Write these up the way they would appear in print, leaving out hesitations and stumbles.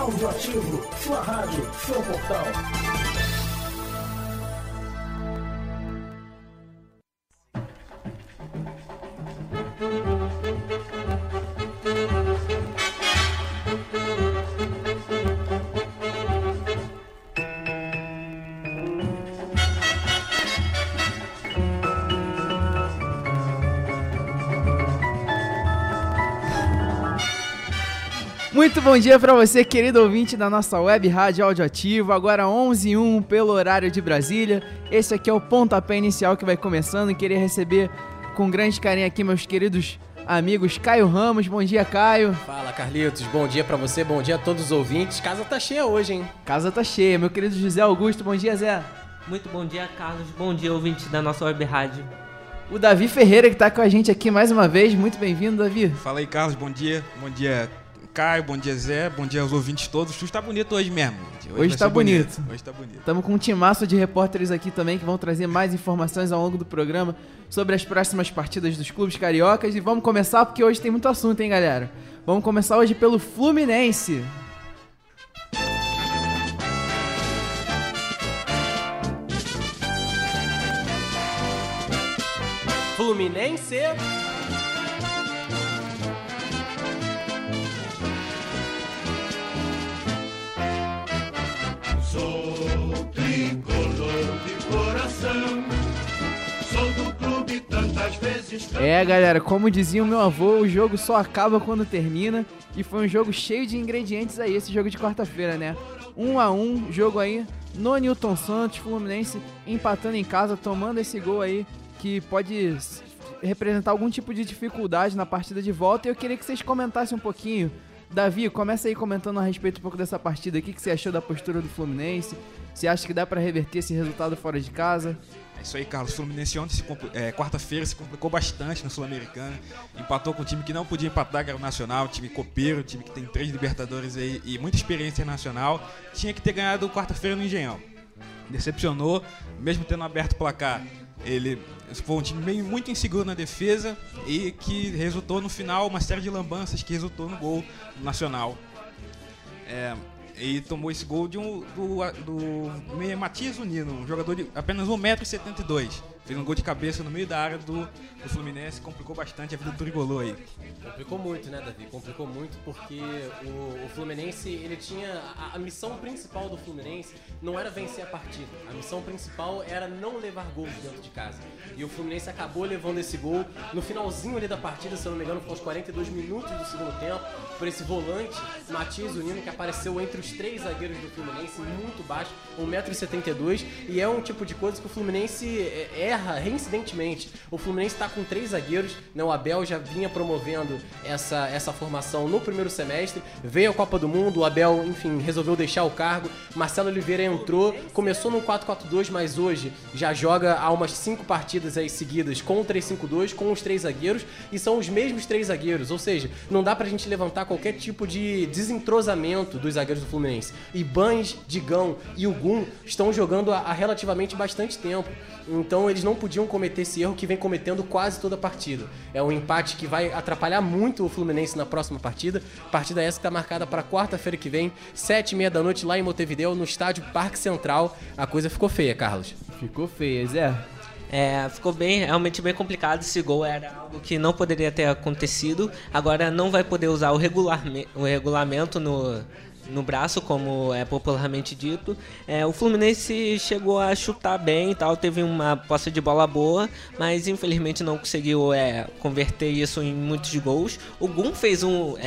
Audioativo, sua rádio, seu portal. Muito bom dia para você, querido ouvinte da nossa web rádio Audioativo, agora 11h01 pelo horário de Brasília. Esse aqui é o pontapé inicial que vai começando e queria receber com grande carinho aqui meus queridos amigos Caio Ramos. Bom dia, Caio. Fala, Carlitos. Bom dia pra você, bom dia a todos os ouvintes. Casa tá cheia hoje, hein? Casa tá cheia. Meu querido José Augusto, bom dia, Zé. Muito bom dia, Carlos. Bom dia, ouvintes da nossa web rádio. O Davi Ferreira, que tá com a gente aqui mais uma vez. Muito bem-vindo, Davi. Fala aí, Carlos. Bom dia. Bom dia, Caio, bom dia, Zé, bom dia aos ouvintes todos. O estúdio tá bonito hoje mesmo. Hoje tá bonito. Hoje tá bonito. Estamos com um timaço de repórteres aqui também que vão trazer mais informações ao longo do programa sobre as próximas partidas dos clubes cariocas. E vamos começar porque hoje tem muito assunto, hein, galera? Vamos começar hoje pelo Fluminense. Fluminense! Sou tricolor de coração, sou do clube tantas vezes. Galera, como dizia o meu avô, o jogo só acaba quando termina. E foi um jogo cheio de ingredientes aí, esse jogo de quarta-feira, né? 1-1, jogo aí no Newton Santos, Fluminense empatando em casa, tomando esse gol aí que pode representar algum tipo de dificuldade na partida de volta. E eu queria que vocês comentassem um pouquinho. Davi, começa aí comentando a respeito um pouco dessa partida. O que você achou da postura do Fluminense? Você acha que dá pra reverter esse resultado fora de casa? É isso aí, Carlos. O Fluminense ontem, quarta-feira, se complicou bastante na Sul-Americana. Empatou com um time que não podia empatar, que era o Nacional, time copeiro, time que tem 3 Libertadores aí e muita experiência internacional. Tinha que ter ganhado quarta-feira no Engenhão. Decepcionou, mesmo tendo aberto o placar. Ele foi um time muito inseguro na defesa e que resultou no final uma série de lambanças que resultou no gol nacional. E tomou esse gol do Matias Unino, um jogador de apenas 1,72 m. Fez um gol de cabeça no meio da área do Fluminense, complicou bastante a vida do tricolor aí. Complicou muito, né, Davi? Complicou muito porque o Fluminense, ele tinha... A missão principal do Fluminense não era vencer a partida. A missão principal era não levar gols dentro de casa. E o Fluminense acabou levando esse gol no finalzinho ali da partida, se eu não me engano, foi aos 42 minutos do segundo tempo, por esse volante, Matias Unino, que apareceu entre os 3 zagueiros do Fluminense, muito baixo, 1,72 m, e é um tipo de coisa que o Fluminense erra reincidentemente. O Fluminense está com 3 zagueiros, né? O Abel já vinha promovendo essa formação no primeiro semestre, veio a Copa do Mundo, o Abel, enfim, resolveu deixar o cargo, Marcelo Oliveira entrou, começou no 4-4-2, mas hoje já joga há umas 5 partidas aí seguidas com o 3-5-2, com os 3 zagueiros, e são os mesmos 3 zagueiros, ou seja, não dá pra gente levantar qualquer tipo de desentrosamento dos zagueiros do Fluminense. Ibanes, Digão e o Gum estão jogando há relativamente bastante tempo, então eles não podiam cometer esse erro que vem cometendo quase toda a partida. É um empate que vai atrapalhar muito o Fluminense na próxima partida. Partida essa que está marcada para quarta-feira que vem, 7h30 da noite, lá em Montevidéu, no estádio Parque Central. A coisa ficou feia, Carlos. Ficou feia, Zé. Ficou realmente bem complicado. Esse gol era algo que não poderia ter acontecido. Agora não vai poder usar o regulamento no braço, como é popularmente dito. O Fluminense chegou a chutar bem e tal, teve uma posse de bola boa, mas infelizmente não conseguiu converter isso em muitos gols. O Gum fez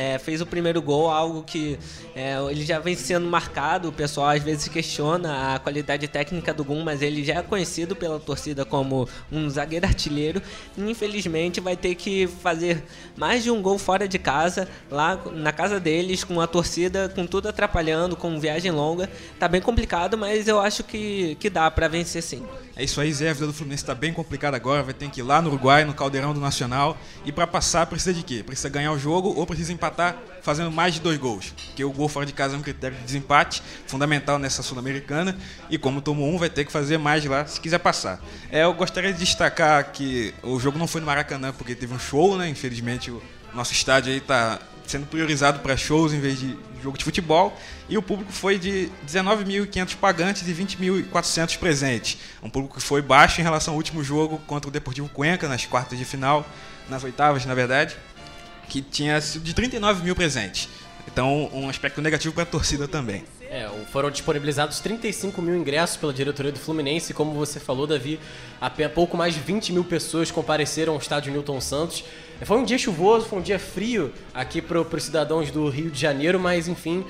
o primeiro gol, algo que ele já vem sendo marcado. O pessoal às vezes questiona a qualidade técnica do Gum, mas ele já é conhecido pela torcida como um zagueiro artilheiro. Infelizmente vai ter que fazer mais de um gol fora de casa, lá na casa deles, com a torcida, com tudo atrapalhando, com viagem longa. Tá bem complicado, mas eu acho que dá pra vencer sim. É isso aí, Zé. A vida do Fluminense tá bem complicada agora. Vai ter que ir lá no Uruguai, no Caldeirão do Nacional. E pra passar precisa de quê? Precisa ganhar o jogo ou precisa empatar fazendo mais de 2 gols. Porque o gol fora de casa é um critério de desempate fundamental nessa Sul-Americana. E como tomou 1, vai ter que fazer mais lá se quiser passar. Eu gostaria de destacar que o jogo não foi no Maracanã porque teve um show, né? Infelizmente o nosso estádio aí tá sendo priorizado para shows em vez de jogo de futebol, e o público foi de 19.500 pagantes e 20.400 presentes. Um público que foi baixo em relação ao último jogo contra o Deportivo Cuenca, nas quartas de final, nas oitavas, na verdade, que tinha sido de 39 mil presentes. Então, um aspecto negativo para a torcida também. Foram disponibilizados 35 mil ingressos pela diretoria do Fluminense. Como você falou, Davi, apenas pouco mais de 20 mil pessoas compareceram ao estádio Newton Santos. Foi um dia chuvoso, foi um dia frio aqui para os cidadãos do Rio de Janeiro, mas enfim,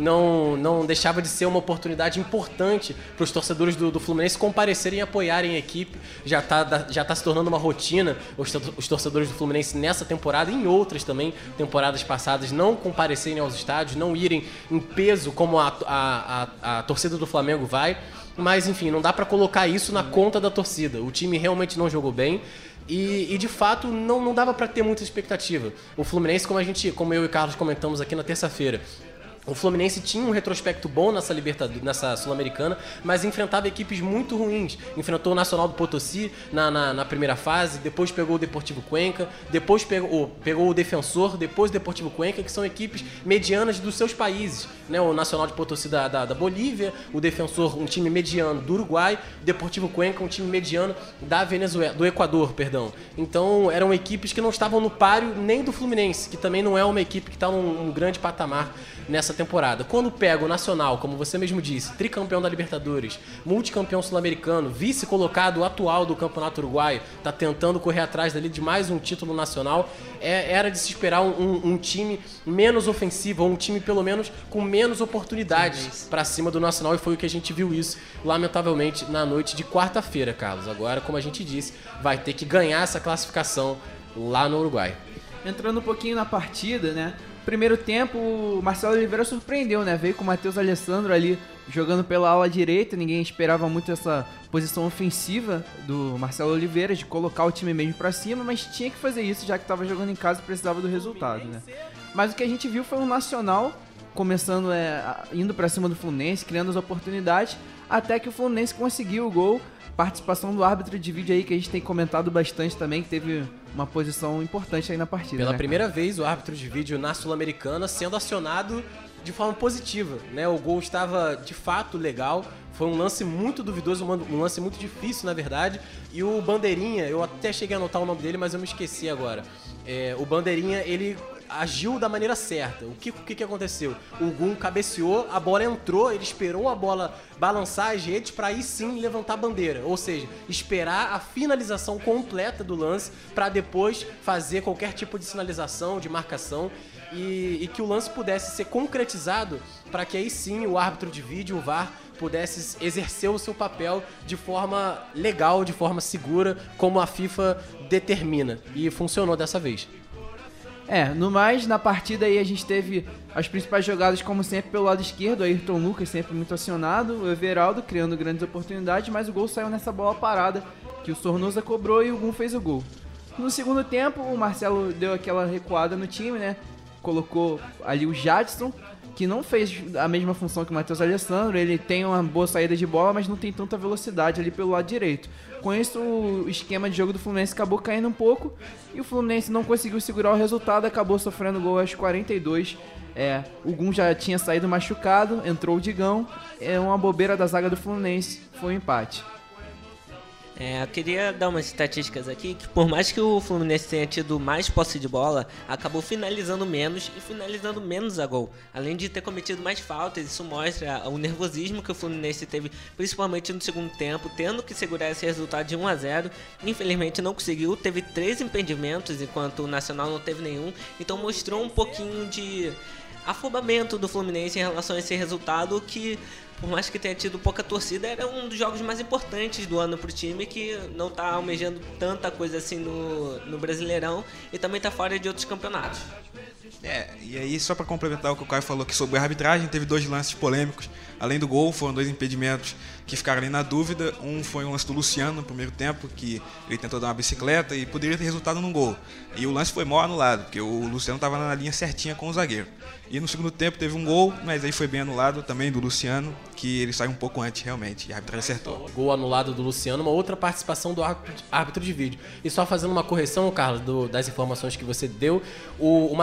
não deixava de ser uma oportunidade importante para os torcedores do Fluminense comparecerem e apoiarem a equipe. Já tá se tornando uma rotina os torcedores do Fluminense nessa temporada e em outras também, temporadas passadas, não comparecerem aos estádios, não irem em peso como a torcida do Flamengo vai. Mas enfim, não dá para colocar isso na conta da torcida. O time realmente não jogou bem. E de fato não dava para ter muita expectativa. O Fluminense, como eu e Carlos comentamos aqui na terça-feira, o Fluminense tinha um retrospecto bom nessa Sul-Americana, mas enfrentava equipes muito ruins. Enfrentou o Nacional do Potosí na primeira fase, depois pegou o Deportivo Cuenca, depois pegou o Defensor, depois o Deportivo Cuenca, que são equipes medianas dos seus países. Né? O Nacional de Potosí da Bolívia, o Defensor, um time mediano do Uruguai, o Deportivo Cuenca, um time mediano do Equador, perdão. Então eram equipes que não estavam no páreo nem do Fluminense, que também não é uma equipe que está num grande patamar nessa temporada. Quando pega o Nacional, como você mesmo disse, tricampeão da Libertadores, multicampeão sul-americano, vice-colocado atual do Campeonato Uruguaio, tá tentando correr atrás dali de mais um título nacional, era de se esperar um time menos ofensivo, ou um time pelo menos com menos oportunidades para cima do Nacional, e foi o que a gente viu isso, lamentavelmente, na noite de quarta-feira, Carlos. Agora, como a gente disse, vai ter que ganhar essa classificação lá no Uruguai. Entrando um pouquinho na partida, né? Primeiro tempo, o Marcelo Oliveira surpreendeu, né? Veio com o Matheus Alessandro ali jogando pela ala direita. Ninguém esperava muito essa posição ofensiva do Marcelo Oliveira, de colocar o time mesmo pra cima, mas tinha que fazer isso, já que estava jogando em casa e precisava do resultado, né? Mas o que a gente viu foi um Nacional começando, indo pra cima do Fluminense, criando as oportunidades, até que o Fluminense conseguiu o gol. Participação do árbitro de vídeo aí, que a gente tem comentado bastante também, que teve uma posição importante aí na partida. Pela primeira vez, o árbitro de vídeo na Sul-Americana sendo acionado de forma positiva, né? O gol estava de fato legal, foi um lance muito duvidoso, um lance muito difícil, na verdade, e o Bandeirinha, eu até cheguei a anotar o nome dele, mas eu me esqueci agora. O Bandeirinha, ele agiu da maneira certa. O que aconteceu? O Gum cabeceou, a bola entrou, ele esperou a bola balançar as redes para aí sim levantar a bandeira. Ou seja, esperar a finalização completa do lance para depois fazer qualquer tipo de sinalização, de marcação, e que o lance pudesse ser concretizado para que aí sim o árbitro de vídeo, o VAR, pudesse exercer o seu papel de forma legal, de forma segura, como a FIFA determina. E funcionou dessa vez. No mais, na partida aí a gente teve as principais jogadas, como sempre, pelo lado esquerdo. O Ayrton Lucas sempre muito acionado, o Everaldo criando grandes oportunidades, mas o gol saiu nessa bola parada que o Sornosa cobrou e o Gum fez o gol. No segundo tempo, o Marcelo deu aquela recuada no time, né? Colocou ali o Jadson, que não fez a mesma função que o Matheus Alessandro. Ele tem uma boa saída de bola, mas não tem tanta velocidade ali pelo lado direito. Com isso, o esquema de jogo do Fluminense acabou caindo um pouco e o Fluminense não conseguiu segurar o resultado, acabou sofrendo gol aos 42. O Gum já tinha saído machucado, entrou o Digão, uma bobeira da zaga do Fluminense, foi um empate. Eu queria dar umas estatísticas aqui, que por mais que o Fluminense tenha tido mais posse de bola, acabou finalizando menos e finalizando menos a gol. Além de ter cometido mais faltas, isso mostra o nervosismo que o Fluminense teve, principalmente no segundo tempo, tendo que segurar esse resultado de 1-0. Infelizmente não conseguiu, teve 3 impedimentos, enquanto o Nacional não teve nenhum, então mostrou um pouquinho de afobamento do Fluminense em relação a esse resultado, que por mais que tenha tido pouca torcida, era um dos jogos mais importantes do ano pro time, que não tá almejando tanta coisa assim no Brasileirão e também tá fora de outros campeonatos. E aí, só para complementar o que o Caio falou aqui sobre a arbitragem, teve 2 lances polêmicos. Além do gol, foram 2 impedimentos que ficaram ali na dúvida. Um foi um lance do Luciano no primeiro tempo, que ele tentou dar uma bicicleta e poderia ter resultado num gol. E o lance foi mal anulado, porque o Luciano estava na linha certinha com o zagueiro. E no segundo tempo teve um gol, mas aí foi bem anulado também do Luciano, que ele saiu um pouco antes realmente, e a arbitragem acertou. Gol anulado do Luciano, uma outra participação do árbitro de vídeo. E só fazendo uma correção, Carlos, das informações que você deu, o Matheus Alessandro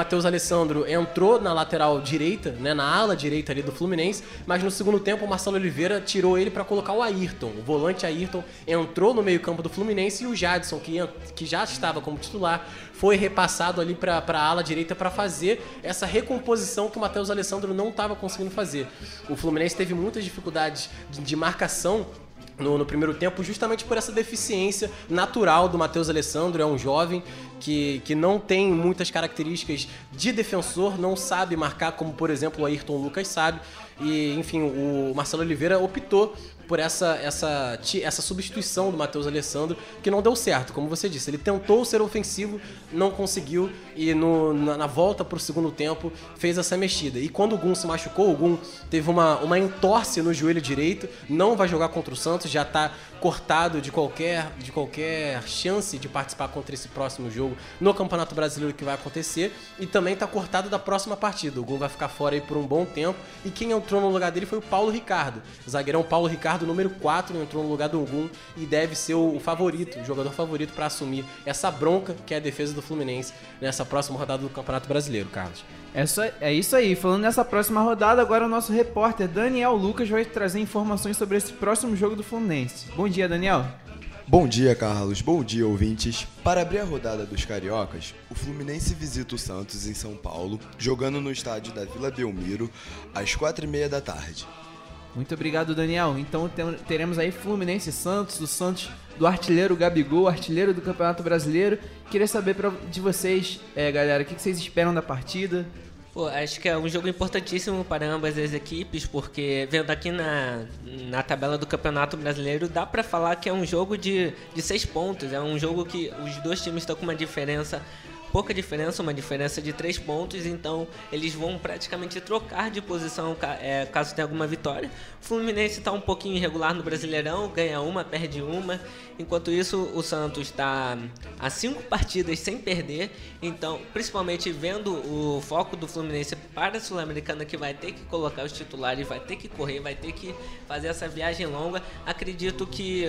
Alessandro entrou na lateral direita, né, na ala direita ali do Fluminense, mas no segundo tempo o Marcelo Oliveira tirou ele para colocar o Ayrton. O volante Ayrton entrou no meio-campo do Fluminense e o Jadson, que já estava como titular, foi repassado ali para a ala direita para fazer essa recomposição que o Matheus Alessandro não estava conseguindo fazer. O Fluminense teve muitas dificuldades de marcação no primeiro tempo, justamente por essa deficiência natural do Matheus Alessandro. É um jovem que não tem muitas características de defensor, não sabe marcar como, por exemplo, o Ayrton Lucas sabe. E, enfim, o Marcelo Oliveira optou por essa substituição do Matheus Alessandro, que não deu certo, como você disse. Ele tentou ser ofensivo, não conseguiu, e na volta para o segundo tempo fez essa mexida. E quando o Gum se machucou, o Gum teve uma entorse no joelho direito, não vai jogar contra o Santos, já está cortado de qualquer chance de participar contra esse próximo jogo no Campeonato Brasileiro que vai acontecer, e também está cortado da próxima partida. O Gum vai ficar fora aí por um bom tempo, e quem entrou no lugar dele foi o Paulo Ricardo. O zagueirão Paulo Ricardo, número 4, entrou no lugar do Gum e deve ser o jogador favorito para assumir essa bronca que é a defesa do Fluminense nessa próxima rodada do Campeonato Brasileiro, Carlos. É isso aí. Falando nessa próxima rodada, agora o nosso repórter Daniel Lucas vai trazer informações sobre esse próximo jogo do Fluminense. Bom dia, Daniel. Bom dia, Carlos. Bom dia, ouvintes. Para abrir a rodada dos cariocas, o Fluminense visita o Santos em São Paulo, jogando no estádio da Vila Belmiro, às 4h30 da tarde. Muito obrigado, Daniel. Então teremos aí Fluminense e Santos, o Santos do artilheiro Gabigol, artilheiro do Campeonato Brasileiro. Queria saber de vocês, galera, o que vocês esperam da partida? Pô, acho que é um jogo importantíssimo para ambas as equipes, porque vendo aqui na tabela do Campeonato Brasileiro, dá para falar que é um jogo de 6 pontos. É um jogo que os dois times estão com pouca diferença, uma diferença de 3 pontos, então eles vão praticamente trocar de posição caso tenha alguma vitória. O Fluminense está um pouquinho irregular no Brasileirão, ganha uma, perde uma, enquanto isso o Santos está a 5 partidas sem perder, então principalmente vendo o foco do Fluminense para a Sul-Americana, que vai ter que colocar os titulares, vai ter que correr, vai ter que fazer essa viagem longa, acredito que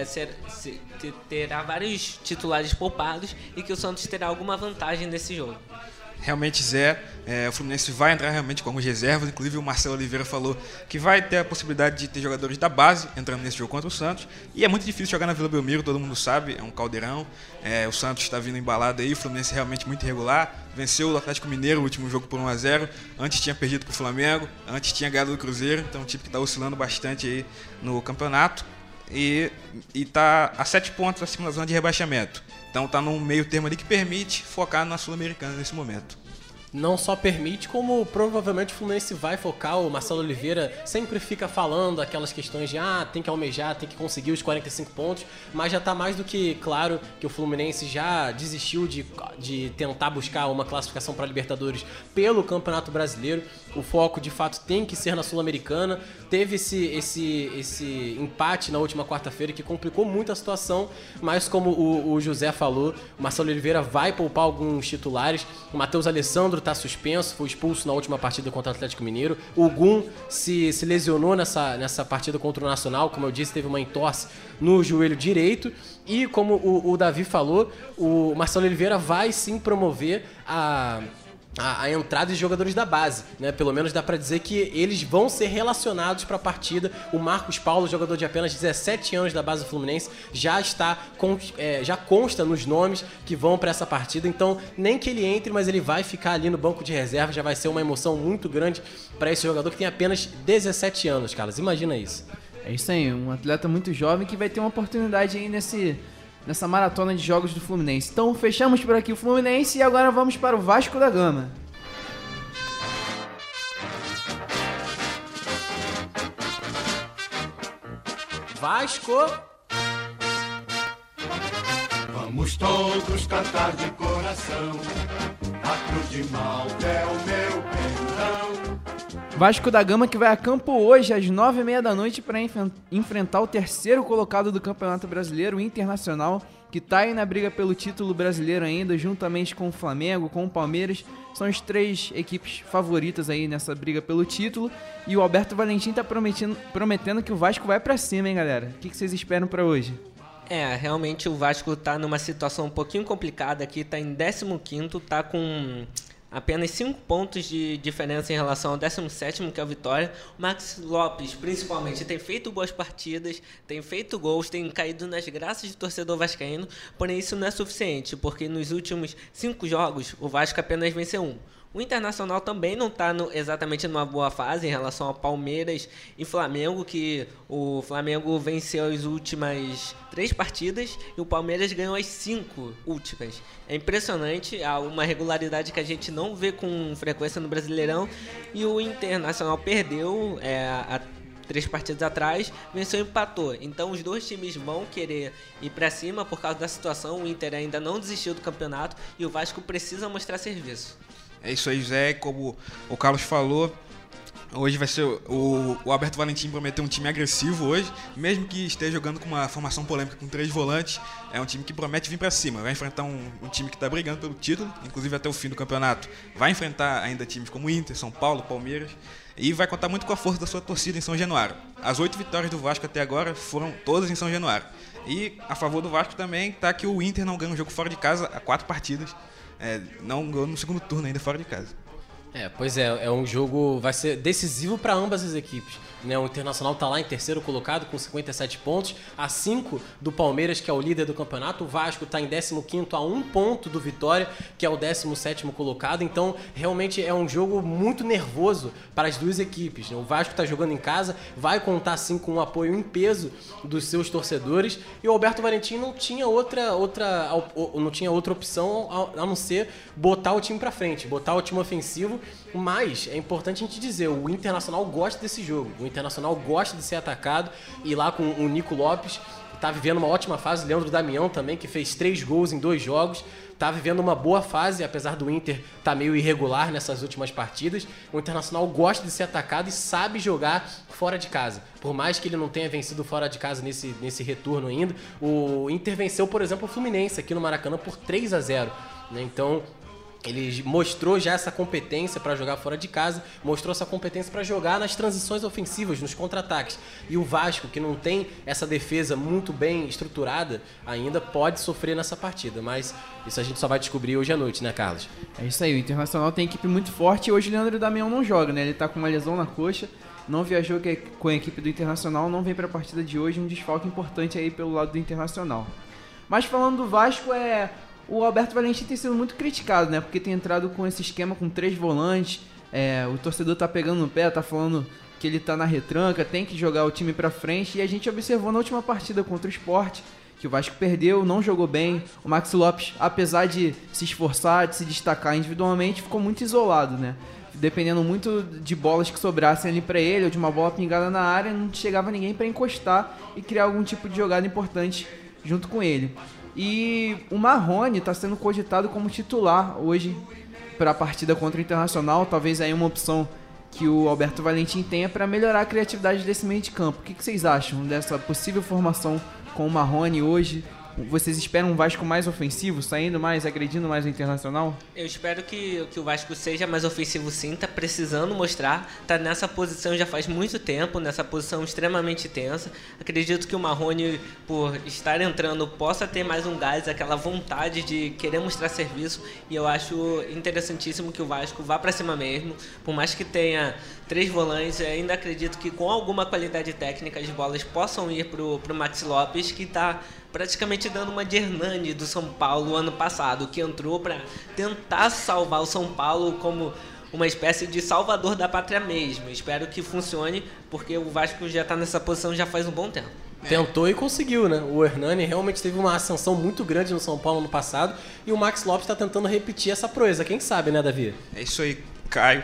terá vários titulares poupados e que o Santos terá alguma vantagem nesse jogo. Realmente, Zé, o Fluminense vai entrar realmente com algumas reservas, inclusive o Marcelo Oliveira falou que vai ter a possibilidade de ter jogadores da base entrando nesse jogo contra o Santos, e é muito difícil jogar na Vila Belmiro, todo mundo sabe, é um caldeirão, o Santos está vindo embalado aí, o Fluminense realmente muito irregular, venceu o Atlético Mineiro no último jogo por 1-0, antes tinha perdido para o Flamengo, antes tinha ganhado do Cruzeiro, então um time que está oscilando bastante aí no campeonato, e está a 7 pontos acima da zona de rebaixamento. Então está num meio termo ali que permite focar na Sul-Americana nesse momento. Não só permite, como provavelmente o Fluminense vai focar. O Marcelo Oliveira sempre fica falando aquelas questões de tem que almejar, tem que conseguir os 45 pontos, mas já está mais do que claro que o Fluminense já desistiu de tentar buscar uma classificação para a Libertadores pelo Campeonato Brasileiro. O foco de fato tem que ser na Sul-Americana. Teve esse empate na última quarta-feira que complicou muito a situação, mas como o José falou, o Marcelo Oliveira vai poupar alguns titulares. O Matheus Alessandro está suspenso, foi expulso na última partida contra o Atlético Mineiro. O Gum se lesionou nessa partida contra o Nacional, como eu disse, teve uma entorse no joelho direito. E como o Davi falou, o Marcelo Oliveira vai sim promover a entrada de jogadores da base, né? Pelo menos dá pra dizer que eles vão ser relacionados para a partida. O Marcos Paulo, jogador de apenas 17 anos da base do Fluminense, já consta nos nomes que vão para essa partida. Então, nem que ele entre, mas ele vai ficar ali no banco de reserva. Já vai ser uma emoção muito grande para esse jogador que tem apenas 17 anos, Carlos. Imagina isso. É isso aí, um atleta muito jovem que vai ter uma oportunidade aí nessa maratona de jogos do Fluminense. Então fechamos por aqui o Fluminense e agora vamos para o Vasco da Gama. Vasco! Vamos todos cantar de coração, a cruz de Malta é o meu perdão. Vasco da Gama que vai a campo hoje às 9h30 da noite para enfrentar o terceiro colocado do Campeonato Brasileiro, o Internacional, que está aí na briga pelo título brasileiro ainda, juntamente com o Flamengo, com o Palmeiras. São as 3 equipes favoritas aí nessa briga pelo título. E o Alberto Valentim está prometendo que o Vasco vai para cima, hein, galera? O que vocês esperam para hoje? Realmente o Vasco está numa situação um pouquinho complicada aqui, está em 15º, está com apenas 5 pontos de diferença em relação ao 17º, que é o Vitória. O Maxi Lopes, principalmente, tem feito boas partidas, tem feito gols, tem caído nas graças do torcedor vascaíno, porém isso não é suficiente, porque nos últimos 5 jogos, o Vasco apenas venceu 1. O Internacional também não está exatamente numa boa fase em relação ao Palmeiras e Flamengo, que o Flamengo venceu as últimas 3 partidas e o Palmeiras ganhou as 5 últimas. É impressionante, há uma regularidade que a gente não vê com frequência no Brasileirão, e o Internacional perdeu há 3 partidas atrás, venceu e empatou. Então os dois times vão querer ir para cima por causa da situação. O Inter ainda não desistiu do campeonato e o Vasco precisa mostrar serviço. É isso aí, Zé. Como o Carlos falou, hoje vai ser o Alberto Valentim prometeu um time agressivo hoje, mesmo que esteja jogando com uma formação polêmica com 3 volantes. É um time que promete vir para cima. Vai enfrentar um time que está brigando pelo título, inclusive até o fim do campeonato. Vai enfrentar ainda times como Inter, São Paulo, Palmeiras, e vai contar muito com a força da sua torcida em São Januário. As 8 vitórias do Vasco até agora foram todas em São Januário. E a favor do Vasco também está que o Inter não ganha um jogo fora de casa há 4 partidas. Não ganhou no segundo turno ainda fora de casa. Pois é um jogo, vai ser decisivo para ambas as equipes, né? O Internacional está lá em terceiro colocado com 57 pontos, a 5 do Palmeiras, que é o líder do campeonato. O Vasco está em 15º, a 1 ponto do Vitória, que é o 17º colocado. Então, realmente é um jogo muito nervoso para as duas equipes, né? O Vasco está jogando em casa, vai contar sim com o apoio em peso dos seus torcedores, e o Alberto Valentim não tinha outra opção a não ser botar o time para frente, botar o time ofensivo. Mas é importante a gente dizer, o Internacional gosta desse jogo, o Internacional gosta de ser atacado, e lá com o Nico Lopes, que tá vivendo uma ótima fase, o Leandro Damião também, que fez 3 gols em 2 jogos, tá vivendo uma boa fase, apesar do Inter tá meio irregular nessas últimas partidas. O Internacional gosta de ser atacado e sabe jogar fora de casa. Por mais que ele não tenha vencido fora de casa nesse retorno ainda, o Inter venceu, por exemplo, o Fluminense aqui no Maracanã por 3-0, né? Então, ele mostrou já essa competência para jogar fora de casa, mostrou essa competência para jogar nas transições ofensivas, nos contra-ataques. E o Vasco, que não tem essa defesa muito bem estruturada ainda, pode sofrer nessa partida. Mas isso a gente só vai descobrir hoje à noite, né, Carlos? É isso aí, o Internacional tem equipe muito forte e hoje o Leandro Damião não joga, né? Ele tá com uma lesão na coxa, não viajou com a equipe do Internacional, não vem para a partida de hoje, um desfalque importante aí pelo lado do Internacional. Mas falando do Vasco, o Alberto Valentim tem sido muito criticado, né? Porque tem entrado com esse esquema com 3 volantes. O torcedor tá pegando no pé, tá falando que ele tá na retranca, tem que jogar o time pra frente. E a gente observou na última partida contra o Sport que o Vasco perdeu, não jogou bem. O Maxi Lopes, apesar de se esforçar, de se destacar individualmente, ficou muito isolado, né? Dependendo muito de bolas que sobrassem ali pra ele, ou de uma bola pingada na área, não chegava ninguém pra encostar e criar algum tipo de jogada importante junto com ele. E o Marrone está sendo cogitado como titular hoje para a partida contra o Internacional. Talvez aí uma opção que o Alberto Valentim tenha para melhorar a criatividade desse meio de campo. O que vocês acham dessa possível formação com o Marrone hoje? Vocês esperam um Vasco mais ofensivo, saindo mais, agredindo mais o Internacional? Eu espero que o Vasco seja mais ofensivo sim, tá precisando mostrar, tá nessa posição já faz muito tempo, nessa posição extremamente tensa. Acredito que o Marrone, por estar entrando, possa ter mais um gás, aquela vontade de querer mostrar serviço, e eu acho interessantíssimo que o Vasco vá pra cima mesmo. Por mais que tenha 3 volantes, eu ainda acredito que com alguma qualidade técnica as bolas possam ir pro Maxi Lopes, que tá praticamente dando uma de Hernani do São Paulo ano passado, que entrou para tentar salvar o São Paulo como uma espécie de salvador da pátria mesmo. Espero que funcione, porque o Vasco já está nessa posição já faz um bom tempo. Tentou e conseguiu, né? O Hernani realmente teve uma ascensão muito grande no São Paulo no passado, e o Max Lopes está tentando repetir essa proeza. Quem sabe, né, Davi? É isso aí, Caio.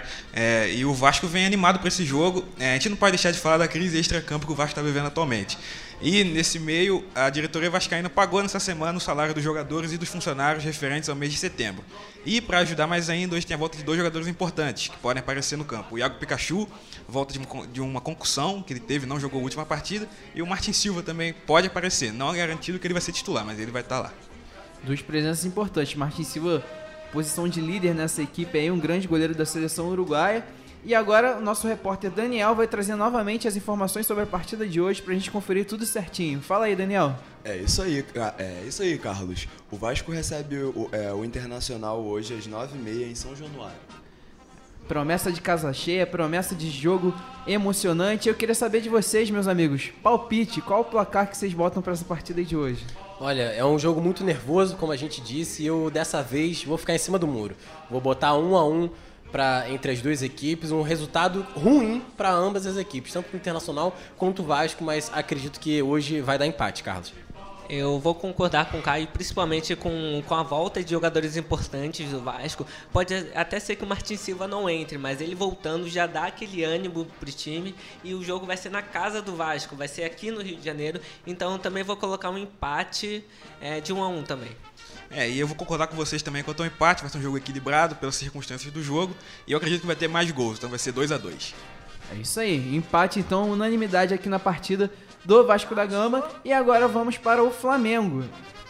E o Vasco vem animado para esse jogo. A gente não pode deixar de falar da crise extra-campo que o Vasco está vivendo atualmente. E, nesse meio, a diretoria vascaína pagou nessa semana o salário dos jogadores e dos funcionários referentes ao mês de setembro. E, para ajudar mais ainda, hoje tem a volta de 2 jogadores importantes que podem aparecer no campo. O Iago Pikachu, volta de uma concussão que ele teve, não jogou a última partida. E o Martin Silva também pode aparecer. Não é garantido que ele vai ser titular, mas ele vai estar lá. 2 presenças importantes. Martin Silva, posição de líder nessa equipe aí, um grande goleiro da seleção uruguaia. E agora o nosso repórter Daniel vai trazer novamente as informações sobre a partida de hoje pra gente conferir tudo certinho. Fala aí, Daniel. É isso aí, Carlos. O Vasco recebe o Internacional hoje às 9h30 em São Januário. Promessa de casa cheia, promessa de jogo emocionante. Eu queria saber de vocês, meus amigos. Palpite, qual o placar que vocês botam pra essa partida de hoje? Olha, é um jogo muito nervoso, como a gente disse, e eu dessa vez vou ficar em cima do muro. Vou botar 1-1 entre as duas equipes, um resultado ruim para ambas as equipes, tanto o Internacional quanto o Vasco, mas acredito que hoje vai dar empate, Carlos. Eu vou concordar com o Caio, principalmente com a volta de jogadores importantes do Vasco. Pode até ser que o Martin Silva não entre, mas ele voltando já dá aquele ânimo pro time. E o jogo vai ser na casa do Vasco, vai ser aqui no Rio de Janeiro. Então também vou colocar um empate de 1-1 também. E eu vou concordar com vocês também quanto ao empate. Vai ser um jogo equilibrado pelas circunstâncias do jogo. E eu acredito que vai ter mais gols, então vai ser 2-2. É isso aí, empate então, unanimidade aqui na partida do Vasco da Gama. E agora vamos para o Flamengo.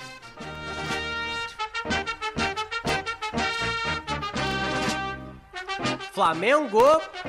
Flamengo!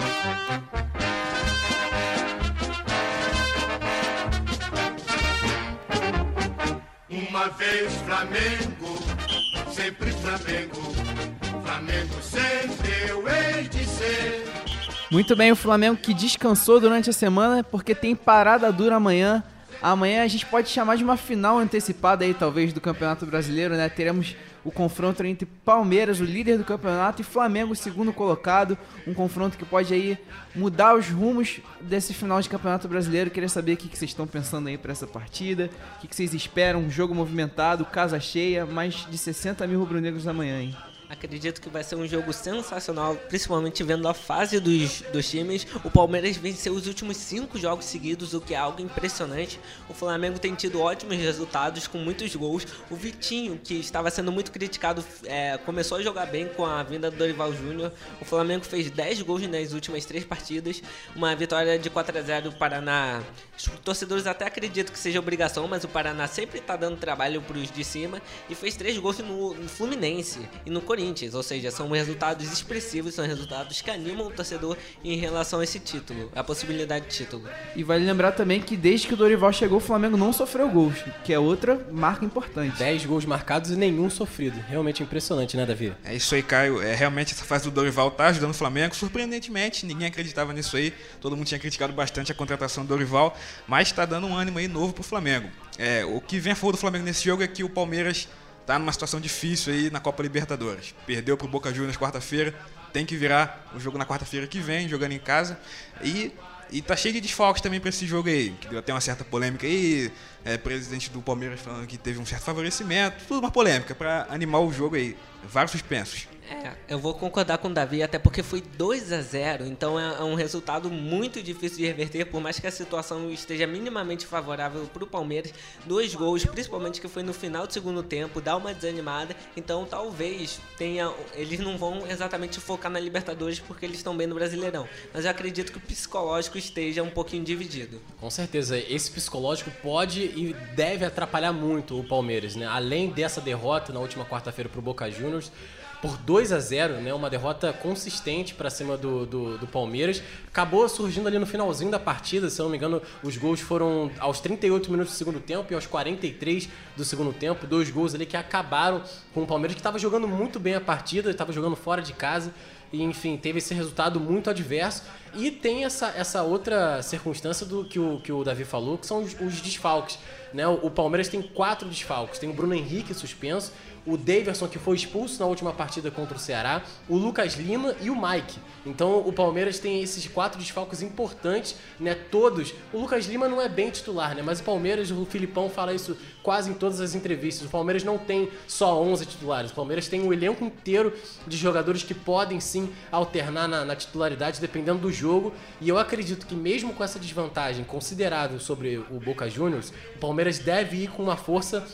Uma vez Flamengo, sempre Flamengo. Flamengo sempre eu hei de ser. Muito bem, o Flamengo que descansou durante a semana porque tem parada dura amanhã. Amanhã a gente pode chamar de uma final antecipada aí, talvez, do Campeonato Brasileiro, né? Teremos o confronto entre Palmeiras, o líder do campeonato, e Flamengo, o segundo colocado. Um confronto que pode aí mudar os rumos desse final de Campeonato Brasileiro. Queria saber o que vocês estão pensando aí para essa partida. O que vocês esperam? Um jogo movimentado, casa cheia, mais de 60 mil rubro-negros amanhã, hein? Acredito que vai ser um jogo sensacional, principalmente vendo a fase dos times. O Palmeiras venceu os últimos 5 jogos seguidos, o que é algo impressionante. O Flamengo tem tido ótimos resultados, com muitos gols. O Vitinho, que estava sendo muito criticado, começou a jogar bem com a vinda do Dorival Júnior. O Flamengo fez 10 gols nas últimas 3 partidas, uma vitória de 4-0 do Paraná. Os torcedores até acreditam que seja obrigação, mas o Paraná sempre está dando trabalho para os de cima, e fez 3 gols no Fluminense e no Corinthians. Ou seja, são resultados expressivos, são resultados que animam o torcedor em relação a esse título, a possibilidade de título. E vale lembrar também que desde que o Dorival chegou, o Flamengo não sofreu gols, que é outra marca importante. 10 gols marcados e nenhum sofrido. Realmente impressionante, né, Davi? É isso aí, Caio. Realmente essa fase do Dorival tá ajudando o Flamengo. Surpreendentemente, ninguém acreditava nisso aí. Todo mundo tinha criticado bastante a contratação do Dorival, mas está dando um ânimo aí novo pro Flamengo. O que vem a favor do Flamengo nesse jogo é que o Palmeiras tá numa situação difícil aí na Copa Libertadores. Perdeu pro Boca Juniors quarta-feira, tem que virar o jogo na quarta-feira que vem, jogando em casa. E tá cheio de desfalques também pra esse jogo aí, que deu até uma certa polêmica aí. Presidente do Palmeiras falando que teve um certo favorecimento, tudo uma polêmica pra animar o jogo aí. Vários suspensos. Eu vou concordar com o Davi, até porque foi 2-0, então é um resultado muito difícil de reverter, por mais que a situação esteja minimamente favorável para o Palmeiras. 2 gols, principalmente que foi no final do segundo tempo, dá uma desanimada, então talvez eles não vão exatamente focar na Libertadores porque eles estão bem no Brasileirão, mas eu acredito que o psicológico esteja um pouquinho dividido. Com certeza, esse psicológico pode e deve atrapalhar muito o Palmeiras, né? Além dessa derrota na última quarta-feira para o Boca Juniors, por 2-0, né, uma derrota consistente para cima do Palmeiras. Acabou surgindo ali no finalzinho da partida, se eu não me engano, os gols foram aos 38 minutos do segundo tempo e aos 43 do segundo tempo. 2 gols ali que acabaram com o Palmeiras, que estava jogando muito bem a partida, estava jogando fora de casa. E, enfim, teve esse resultado muito adverso. E tem essa outra circunstância que o Davi falou, que são os desfalques, né? O Palmeiras tem 4 desfalques. Tem o Bruno Henrique suspenso, o Daverson, que foi expulso na última partida contra o Ceará, o Lucas Lima e o Mike. Então o Palmeiras tem esses 4 desfalques importantes, né? Todos. O Lucas Lima não é bem titular, né? Mas o Palmeiras, o Filipão fala isso quase em todas as entrevistas. O Palmeiras não tem só 11 titulares. O Palmeiras tem um elenco inteiro de jogadores que podem sim alternar na titularidade dependendo do jogo. E eu acredito que mesmo com essa desvantagem considerável sobre o Boca Juniors, o Palmeiras deve ir com uma força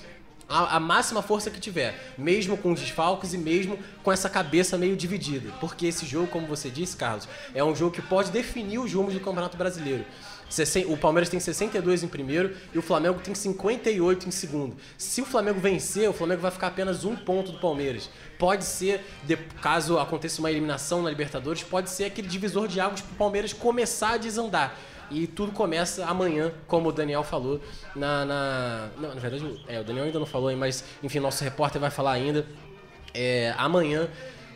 a máxima força que tiver, mesmo com os desfalques e mesmo com essa cabeça meio dividida. Porque esse jogo, como você disse, Carlos, é um jogo que pode definir os rumos do Campeonato Brasileiro. O Palmeiras tem 62 em primeiro e o Flamengo tem 58 em segundo. Se o Flamengo vencer, o Flamengo vai ficar apenas 1 ponto do Palmeiras. Pode ser, caso aconteça uma eliminação na Libertadores, pode ser aquele divisor de águas para o Palmeiras começar a desandar. E tudo começa amanhã, como o Daniel falou. Não, na verdade, o Daniel ainda não falou, mas enfim, nosso repórter vai falar ainda. Amanhã,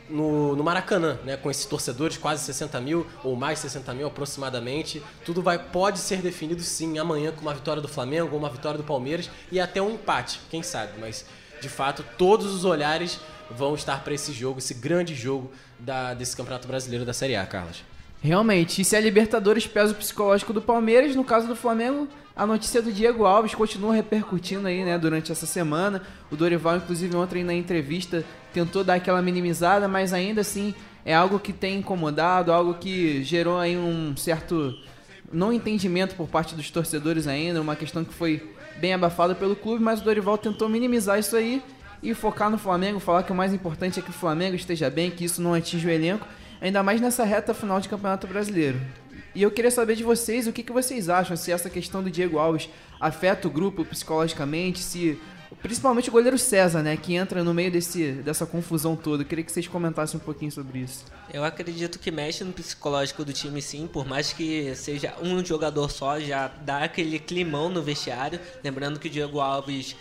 no Maracanã, né, com esses torcedores, quase 60 mil, ou mais 60 mil aproximadamente. Tudo pode ser definido sim amanhã com uma vitória do Flamengo, ou uma vitória do Palmeiras, e até um empate, quem sabe. Mas, de fato, todos os olhares vão estar para esse jogo, esse grande jogo desse Campeonato Brasileiro da Série A, Carlos. Realmente, e se a Libertadores pesa o psicológico do Palmeiras, no caso do Flamengo, a notícia do Diego Alves continua repercutindo aí, né, durante essa semana. O Dorival, inclusive, ontem na entrevista tentou dar aquela minimizada, mas ainda assim é algo que tem incomodado, algo que gerou aí um certo não entendimento por parte dos torcedores ainda, uma questão que foi bem abafada pelo clube, mas o Dorival tentou minimizar isso aí e focar no Flamengo, falar que o mais importante é que o Flamengo esteja bem, que isso não atinja o elenco, ainda mais nessa reta final de Campeonato Brasileiro. E eu queria saber de vocês o que vocês acham, se essa questão do Diego Alves afeta o grupo psicologicamente, se principalmente o goleiro César, né, que entra no meio dessa confusão toda. Eu queria que vocês comentassem um pouquinho sobre isso. Eu acredito que mexe no psicológico do time sim, por mais que seja um jogador só, já dá aquele climão no vestiário. Lembrando que o Diego Alves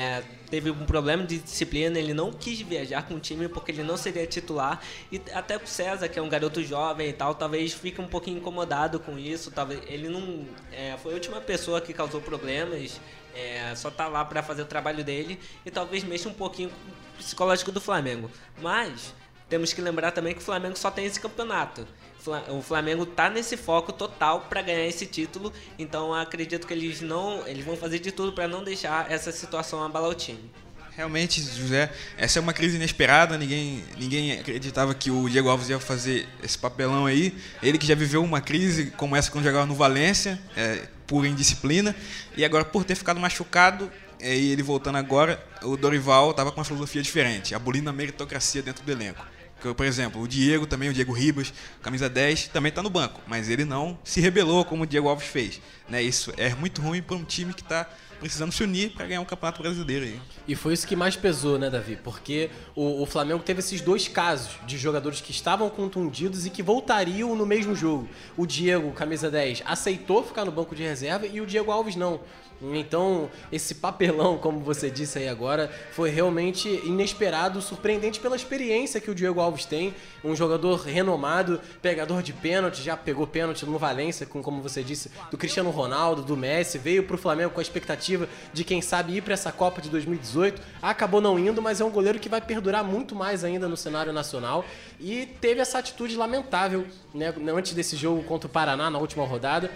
teve um problema de disciplina, ele não quis viajar com o time porque ele não seria titular. E até o César, que é um garoto jovem e tal, talvez fique um pouquinho incomodado com isso. Talvez ele não foi a última pessoa que causou problemas. Só tá lá para fazer o trabalho dele e talvez mexa um pouquinho com o psicológico do Flamengo. Mas temos que lembrar também que o Flamengo só tem esse campeonato. O Flamengo tá nesse foco total para ganhar esse título, então acredito que eles vão fazer de tudo para não deixar essa situação abalar o time. Realmente, José, essa é uma crise inesperada, ninguém acreditava que o Diego Alves ia fazer esse papelão aí. Ele que já viveu uma crise como essa quando jogava no Valência, por indisciplina, e agora por ter ficado machucado, e ele voltando agora, o Dorival estava com uma filosofia diferente, abolindo a meritocracia dentro do elenco. Por exemplo, o Diego Ribas, camisa 10, também está no banco, mas ele não se rebelou como o Diego Alves fez. Né? Isso é muito ruim para um time que está precisando se unir para ganhar um campeonato brasileiro aí. E foi isso que mais pesou, né, Davi? Porque o Flamengo teve esses 2 casos de jogadores que estavam contundidos e que voltariam no mesmo jogo. O Diego, camisa 10, aceitou ficar no banco de reserva e o Diego Alves não. Então, esse papelão, como você disse aí agora, foi realmente inesperado, surpreendente pela experiência que o Diego Alves tem. Um jogador renomado, pegador de pênalti, já pegou pênalti no Valência, como você disse, do Cristiano Ronaldo, do Messi. Veio pro Flamengo com a expectativa de, quem sabe, ir para essa Copa de 2018. Acabou não indo, mas é um goleiro que vai perdurar muito mais ainda no cenário nacional. E teve essa atitude lamentável, né, antes desse jogo contra o Paraná, na última rodada,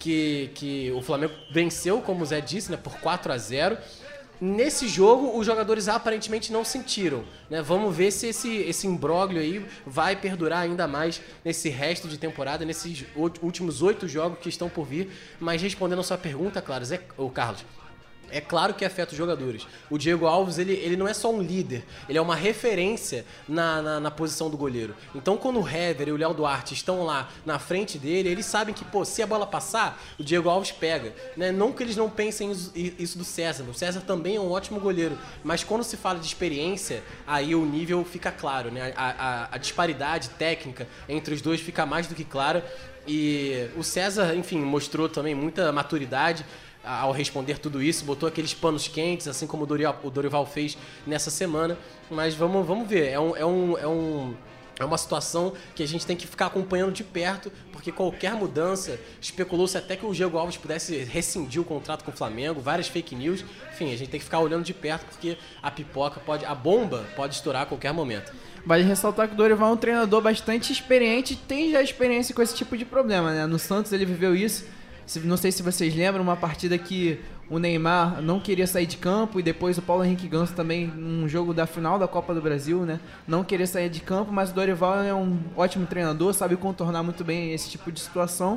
que o Flamengo venceu, como o Zé disse, né, por 4-0. Nesse jogo, os jogadores aparentemente não sentiram, né? Vamos ver se esse imbróglio aí vai perdurar ainda mais nesse resto de temporada, nesses últimos 8 jogos que estão por vir. Mas respondendo a sua pergunta, Carlos, é claro que afeta os jogadores. O Diego Alves, ele não é só um líder, ele é uma referência na posição do goleiro. Então, quando o Hever e o Léo Duarte estão lá na frente dele, eles sabem que, se a bola passar, o Diego Alves pega. Né? Não que eles não pensem isso do César. O César também é um ótimo goleiro. Mas quando se fala de experiência, aí o nível fica claro. Né? A disparidade técnica entre os dois fica mais do que clara. E o César, enfim, mostrou também muita maturidade ao responder tudo isso, botou aqueles panos quentes, assim como o Dorival fez nessa semana. Mas vamos ver, é uma situação que a gente tem que ficar acompanhando de perto, porque qualquer mudança, especulou-se até que o Diego Alves pudesse rescindir o contrato com o Flamengo, várias fake news. Enfim, a gente tem que ficar olhando de perto, porque a bomba pode estourar a qualquer momento. Vale ressaltar que o Dorival é um treinador bastante experiente, tem já experiência com esse tipo de problema, né? No Santos ele viveu isso. Não sei se vocês lembram, uma partida que o Neymar não queria sair de campo e depois o Paulo Henrique Ganso também, num jogo da final da Copa do Brasil, né, não queria sair de campo, mas o Dorival é um ótimo treinador, sabe contornar muito bem esse tipo de situação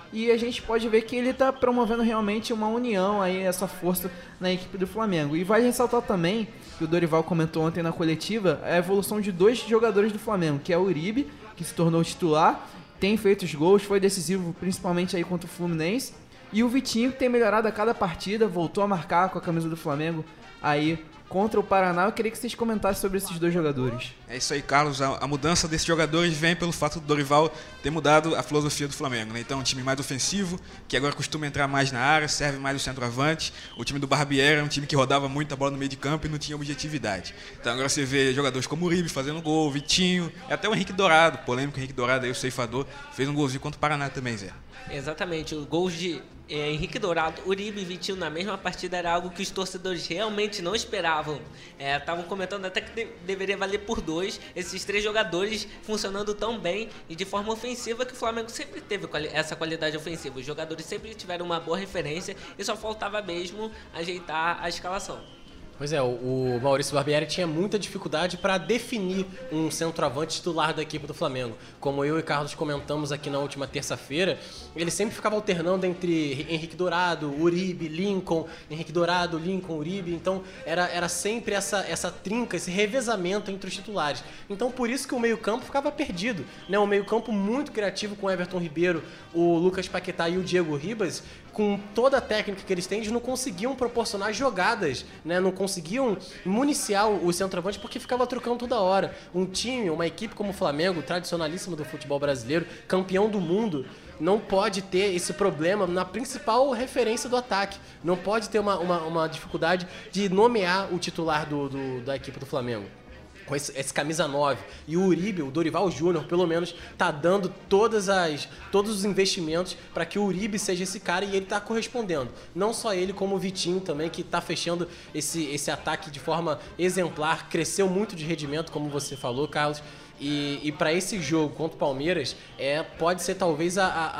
e a gente pode ver que ele tá promovendo realmente uma união aí, essa força na equipe do Flamengo. E vale ressaltar também, que o Dorival comentou ontem na coletiva, a evolução de 2 jogadores do Flamengo, que é o Uribe, que se tornou titular, tem feito os gols, foi decisivo principalmente aí contra o Fluminense, e o Vitinho, que tem melhorado a cada partida, voltou a marcar com a camisa do Flamengo aí contra o Paraná. Eu queria que vocês comentassem sobre esses 2 jogadores. É isso aí, Carlos. A mudança desses jogadores vem pelo fato do Dorival ter mudado a filosofia do Flamengo, né? Então, um time mais ofensivo, que agora costuma entrar mais na área, serve mais o centroavante. O time do Barbieri era um time que rodava muito a bola no meio de campo e não tinha objetividade. Então, agora você vê jogadores como o Uribe fazendo gol, Vitinho, e até o Henrique Dourado, polêmico Henrique Dourado, aí o ceifador, fez um golzinho contra o Paraná também, Zé. Exatamente, os gols de Henrique Dourado, Uribe e Vitinho na mesma partida era algo que os torcedores realmente não esperavam. Estavam comentando até que deveria valer por 2, esses 3 jogadores funcionando tão bem e de forma ofensiva, que o Flamengo sempre teve essa qualidade ofensiva. Os jogadores sempre tiveram uma boa referência e só faltava mesmo ajeitar a escalação. Pois é, o Maurício Barbieri tinha muita dificuldade para definir um centroavante titular da equipe do Flamengo. Como eu e Carlos comentamos aqui na última terça-feira, ele sempre ficava alternando entre Henrique Dourado, Uribe, Lincoln, Henrique Dourado, Lincoln, Uribe. Então era sempre essa trinca, esse revezamento entre os titulares. Então por isso que o meio-campo ficava perdido, né? Um meio-campo muito criativo com o Everton Ribeiro, o Lucas Paquetá e o Diego Ribas. Com toda a técnica que eles têm, eles não conseguiam proporcionar jogadas, né? Não conseguiam municiar o centroavante porque ficava trocando toda hora. Um time, uma equipe como o Flamengo, tradicionalíssima do futebol brasileiro, campeão do mundo, não pode ter esse problema na principal referência do ataque. Não pode ter uma dificuldade de nomear o titular da equipe do Flamengo. Com esse camisa 9. E o Uribe, o Dorival Júnior, pelo menos, tá dando todos os investimentos para que o Uribe seja esse cara, e ele tá correspondendo. Não só ele, como o Vitinho também, que tá fechando esse ataque de forma exemplar. Cresceu muito de rendimento, como você falou, Carlos. E para esse jogo contra o Palmeiras, pode ser talvez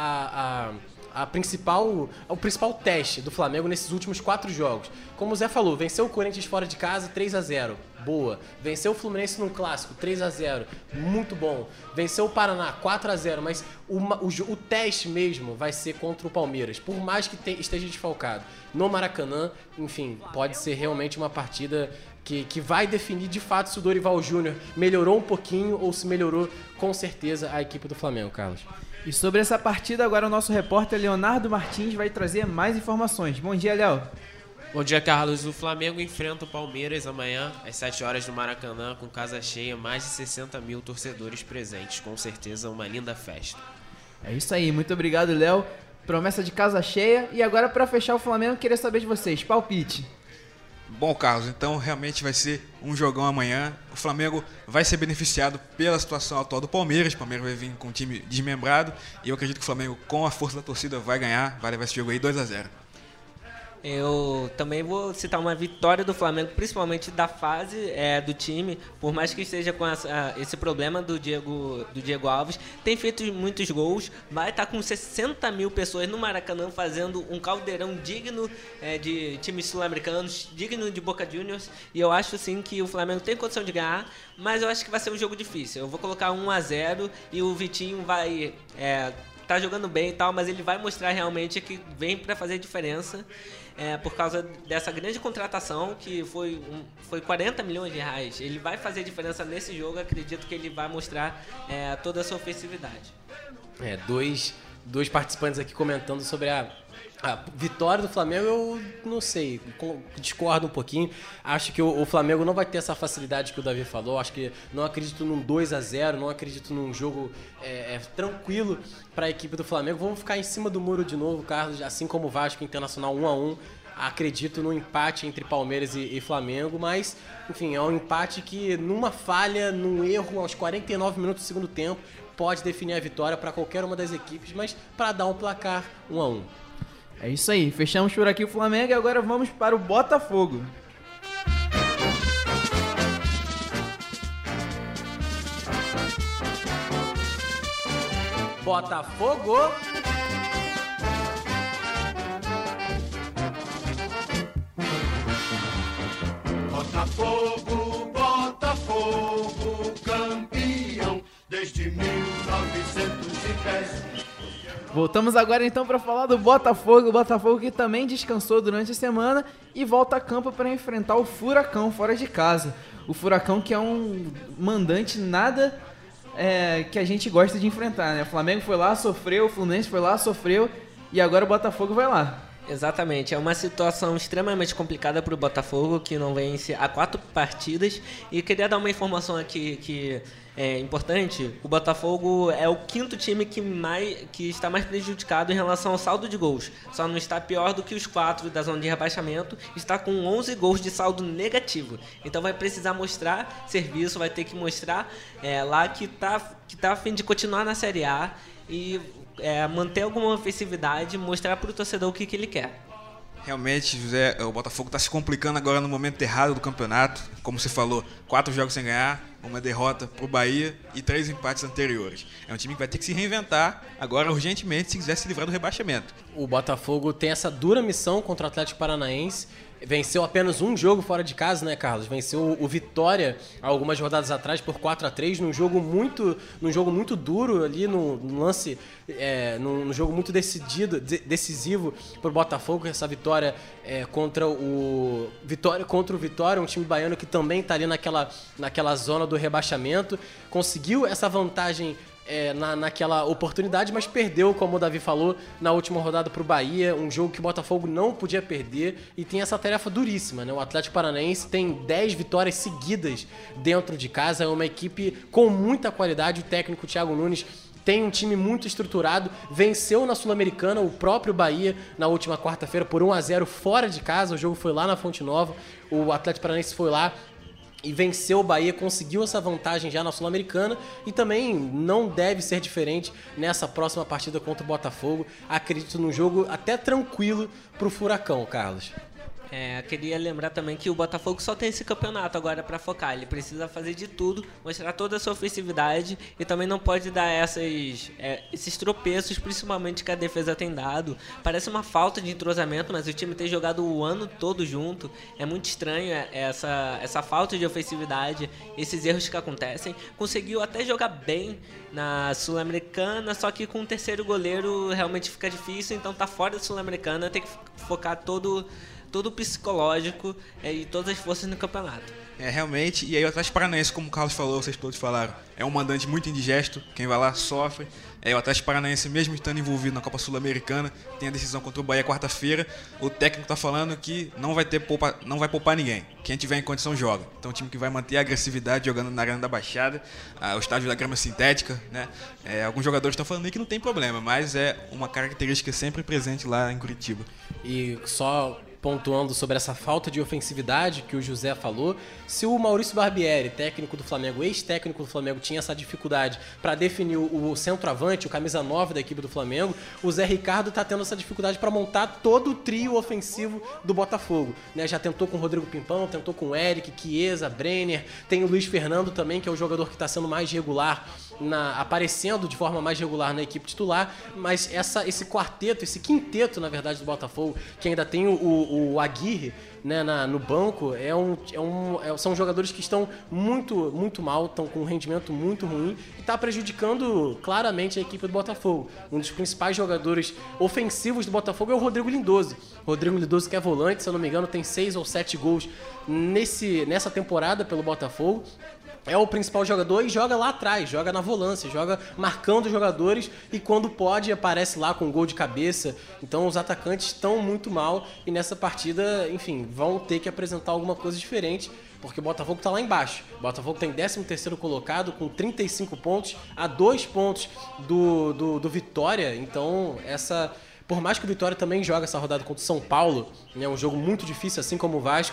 o principal teste do Flamengo nesses últimos 4 jogos. Como o Zé falou, venceu o Corinthians fora de casa 3-0, boa. Venceu o Fluminense num clássico 3-0, muito bom. Venceu o Paraná 4-0, mas o teste mesmo vai ser contra o Palmeiras, por mais que esteja desfalcado. No Maracanã, enfim, pode ser realmente uma partida que vai definir de fato se o Dorival Júnior melhorou um pouquinho ou se melhorou com certeza a equipe do Flamengo, Carlos. E sobre essa partida, agora o nosso repórter Leonardo Martins vai trazer mais informações. Bom dia, Léo. Bom dia, Carlos. O Flamengo enfrenta o Palmeiras amanhã, às 7 horas no Maracanã, com casa cheia, mais de 60 mil torcedores presentes. Com certeza, uma linda festa. É isso aí, muito obrigado, Léo. Promessa de casa cheia. E agora, para fechar o Flamengo, queria saber de vocês. Palpite. Bom, Carlos, então realmente vai ser um jogão amanhã. O Flamengo vai ser beneficiado pela situação atual do Palmeiras. O Palmeiras vai vir com um time desmembrado. E eu acredito que o Flamengo, com a força da torcida, vai ganhar. Vai levar esse jogo aí 2-0. Eu também vou citar uma vitória do Flamengo, principalmente da fase do time, por mais que esteja com esse problema do Diego Alves, tem feito muitos gols, vai estar com 60 mil pessoas no Maracanã fazendo um caldeirão digno de times sul-americanos, digno de Boca Juniors, e eu acho sim que o Flamengo tem condição de ganhar, mas eu acho que vai ser um jogo difícil. Eu vou colocar 1-0 e o Vitinho vai... tá jogando bem e tal, mas ele vai mostrar realmente que vem para fazer diferença por causa dessa grande contratação que foi 40 milhões de reais. Ele vai fazer diferença nesse jogo, acredito que ele vai mostrar toda a sua ofensividade. Dois participantes aqui comentando sobre a vitória do Flamengo. Eu não sei, discordo um pouquinho. Acho que o Flamengo não vai ter essa facilidade que o Davi falou. Acho que não acredito num 2-0, não acredito num jogo tranquilo para a equipe do Flamengo. Vamos ficar em cima do muro de novo, Carlos, assim como o Vasco Internacional 1-1. Acredito no empate entre Palmeiras e Flamengo, mas, enfim, é um empate que numa falha, num erro, aos 49 minutos do segundo tempo, pode definir a vitória para qualquer uma das equipes, mas para dar um placar 1-1. É isso aí, fechamos por aqui o Flamengo e agora vamos para o Botafogo. Botafogo! Botafogo, Botafogo, campeão desde 1910. Voltamos agora então para falar do Botafogo. O Botafogo que também descansou durante a semana e volta a campo para enfrentar o Furacão fora de casa. O Furacão que é um mandante nada que a gente gosta de enfrentar, né? O Flamengo foi lá, sofreu, o Fluminense foi lá, sofreu e agora o Botafogo vai lá. Exatamente, é uma situação extremamente complicada para o Botafogo, que não vence há 4 partidas. E queria dar uma informação aqui que é importante. O Botafogo é o 5º time que está mais prejudicado em relação ao saldo de gols. Só não está pior do que os 4 da zona de rebaixamento. Está com 11 gols de saldo negativo. Então vai precisar mostrar serviço, vai ter que mostrar lá que tá a fim de continuar na Série A e manter alguma ofensividade, mostrar para o torcedor o que ele quer. Realmente, José, o Botafogo está se complicando agora no momento errado do campeonato. Como você falou, 4 jogos sem ganhar, uma derrota para o Bahia e 3 empates anteriores. É um time que vai ter que se reinventar agora urgentemente se quiser se livrar do rebaixamento. O Botafogo tem essa dura missão contra o Atlético Paranaense. Venceu apenas um jogo fora de casa, né, Carlos? Venceu o Vitória algumas rodadas atrás por 4-3 num jogo muito duro ali, num lance, num jogo muito decisivo para o Botafogo. Essa vitória contra o Vitória, um time baiano que também está ali naquela zona do rebaixamento. Conseguiu essa vantagem naquela oportunidade, mas perdeu, como o Davi falou, na última rodada para o Bahia, um jogo que o Botafogo não podia perder e tem essa tarefa duríssima, né? O Atlético Paranaense tem 10 vitórias seguidas dentro de casa, é uma equipe com muita qualidade. O técnico Thiago Nunes tem um time muito estruturado, venceu na Sul-Americana o próprio Bahia na última quarta-feira por 1-0 fora de casa. O jogo foi lá na Fonte Nova, o Atlético Paranaense foi lá e venceu o Bahia, conseguiu essa vantagem já na Sul-Americana e também não deve ser diferente nessa próxima partida contra o Botafogo. Acredito num jogo até tranquilo pro Furacão, Carlos. Queria lembrar também que o Botafogo só tem esse campeonato agora para focar. Ele precisa fazer de tudo, mostrar toda a sua ofensividade e também não pode dar esses tropeços, principalmente que a defesa tem dado. Parece uma falta de entrosamento, mas o time tem jogado o ano todo junto. É muito estranho essa falta de ofensividade, esses erros que acontecem. Conseguiu até jogar bem na Sul-Americana, só que com o terceiro goleiro realmente fica difícil, então tá fora da Sul-Americana, tem que focar todo o psicológico e todas as forças no campeonato. Realmente, e aí o Atlético Paranaense, como o Carlos falou, vocês todos falaram, é um mandante muito indigesto, quem vai lá sofre. O Atlético Paranaense, mesmo estando envolvido na Copa Sul-Americana, tem a decisão contra o Bahia quarta-feira. O técnico está falando que não vai poupar ninguém. Quem tiver em condição joga. Então, um time que vai manter a agressividade jogando na Arena da Baixada, o estádio da grama sintética, né? Alguns jogadores estão falando aí que não tem problema, mas é uma característica sempre presente lá em Curitiba. E só pontuando sobre essa falta de ofensividade que o José falou, se o Maurício Barbieri, técnico do Flamengo, ex-técnico do Flamengo, tinha essa dificuldade para definir o centroavante, o camisa 9 da equipe do Flamengo, o Zé Ricardo está tendo essa dificuldade para montar todo o trio ofensivo do Botafogo, né? Já tentou com o Rodrigo Pimpão, tentou com o Eric, Chiesa, Brenner, tem o Luiz Fernando também, que é o jogador que está sendo mais regular, aparecendo de forma mais regular na equipe titular, mas esse quarteto, esse quinteto, na verdade, do Botafogo, que ainda tem o Aguirre, né, no banco, são jogadores que estão muito, muito mal, estão com um rendimento muito ruim e está prejudicando claramente a equipe do Botafogo. Um dos principais jogadores ofensivos do Botafogo é o Rodrigo Lindoso. Rodrigo Lindoso, que é volante, se eu não me engano, tem 6 ou 7 gols nessa temporada pelo Botafogo. É o principal jogador e joga lá atrás, joga na volância, joga marcando os jogadores e quando pode aparece lá com um gol de cabeça. Então os atacantes estão muito mal e nessa partida, enfim, vão ter que apresentar alguma coisa diferente, porque o Botafogo está lá embaixo. O Botafogo tem 13º colocado com 35 pontos, a 2 pontos do Vitória. Então por mais que o Vitória também joga essa rodada contra o São Paulo, né, um jogo muito difícil, assim como o Vasco,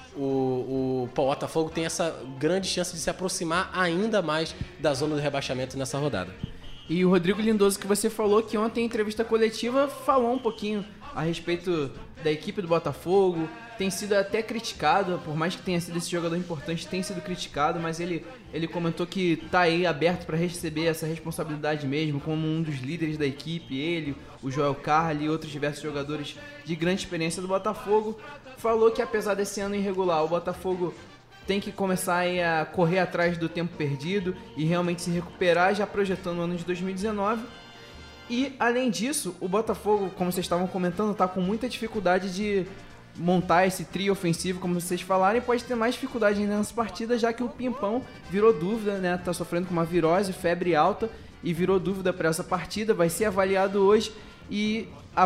o Botafogo tem essa grande chance de se aproximar ainda mais da zona do rebaixamento nessa rodada. E o Rodrigo Lindoso, que você falou que ontem em entrevista coletiva falou um pouquinho a respeito da equipe do Botafogo, tem sido até criticado, por mais que tenha sido esse jogador importante, tem sido criticado, mas ele comentou que tá aí aberto para receber essa responsabilidade mesmo, como um dos líderes da equipe, ele, o Joel Carli e outros diversos jogadores de grande experiência do Botafogo. Falou que apesar desse ano irregular, o Botafogo tem que começar a correr atrás do tempo perdido e realmente se recuperar, já projetando o ano de 2019. E, além disso, o Botafogo, como vocês estavam comentando, tá com muita dificuldade de montar esse trio ofensivo, como vocês falaram, e pode ter mais dificuldade ainda nessa partida, já que o Pimpão virou dúvida, né? Tá sofrendo com uma virose, febre alta, e virou dúvida para essa partida, vai ser avaliado hoje, e a